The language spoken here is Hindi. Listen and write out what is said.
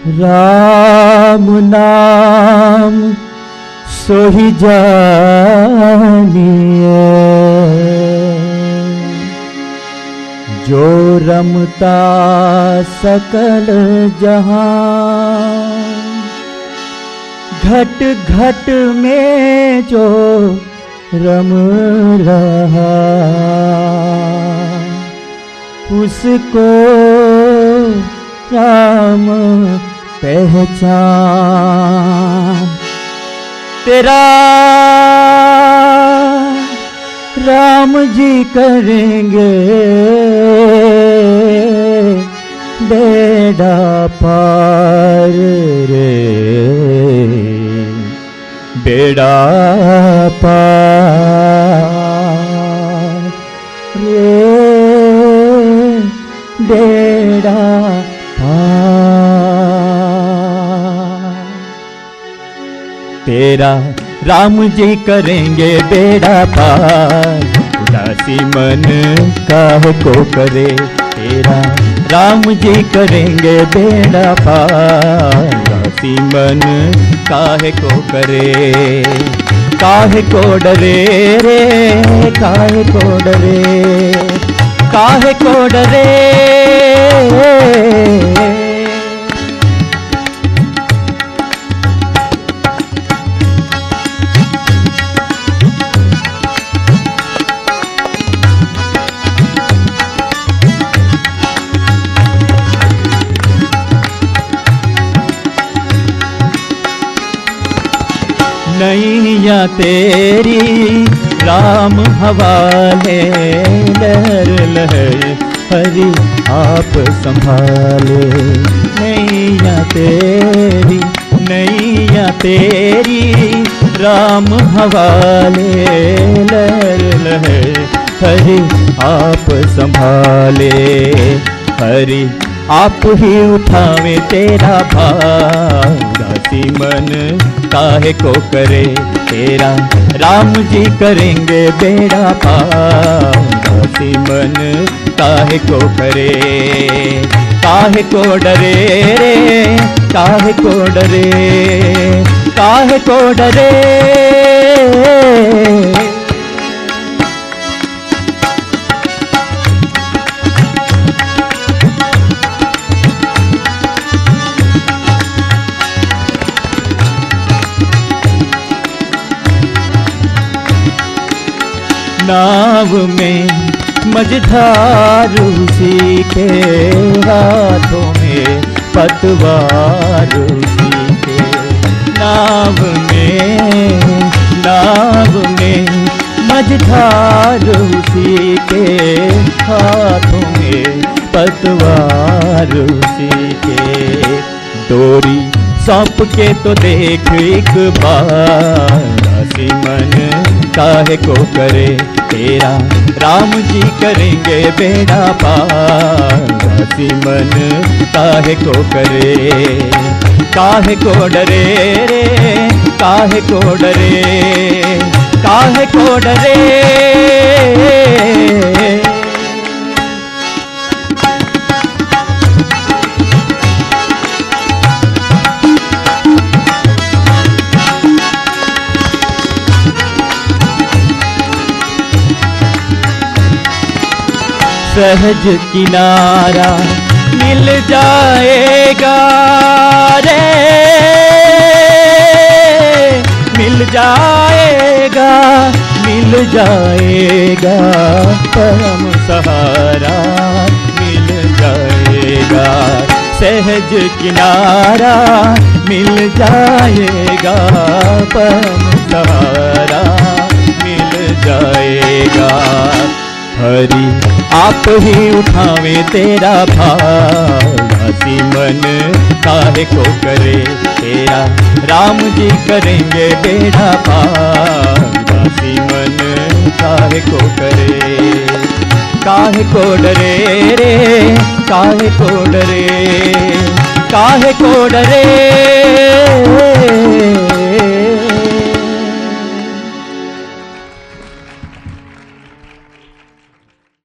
राम नाम सोहि जानिए, जो रमता सकल जहां। घट घट में जो रम रहा, उसको राम पहचान। तेरा राम जी करेंगे बेड़ा पार रे, बेड़ा पार रे, बेड़ा पार। तेरा राम जी करेंगे बेड़ा पार, उदासी मन काहे को करे। तेरा राम जी करेंगे बेड़ा पार, उदासी मन काहे को करे। काहे को डरे रे, काहे को डरे, काहे को डरे। नैया तेरी राम हवाले, लहर लहर हरि आप संभाले। नैया तेरी, नैया तेरी राम हवाले, लहर लहर हरि आप संभाले। हरि आप ही उठावे तेरा भार, उदासी मन काहे को करे। तेरा राम जी करेंगे बेड़ा पार, उदासी मन काहे को करे। काहे को डरे रे, काहे को डरे, काहे को डरे। नाव में मझधार उसी के, हाथों में पतवार उसी के। नाव में मझधार उसी के, हाथों में पतवार उसी के। डोरी सौंप के तो देख एक बार, उदासी मन काहे को करे। तेरा राम जी करेंगे बेड़ा पार, उदासी मन काहे को करे। काहे को डरे रे, काहे को डरे, काहे को डरे। सहज किनारा मिल जाएगा रे, मिल जाएगा, मिल जाएगा। परम सहारा मिल जाएगा। सहज किनारा मिल जाएगा, परम सहारा मिल जाएगा। हरि आप ही उठावे तेरा भार, उदासी मन काहे को करे। तेरा राम जी करेंगे बेड़ा पार, उदासी मन काहे को करे। काहे को डरे रे, काहे को डरे, काहे को डरे।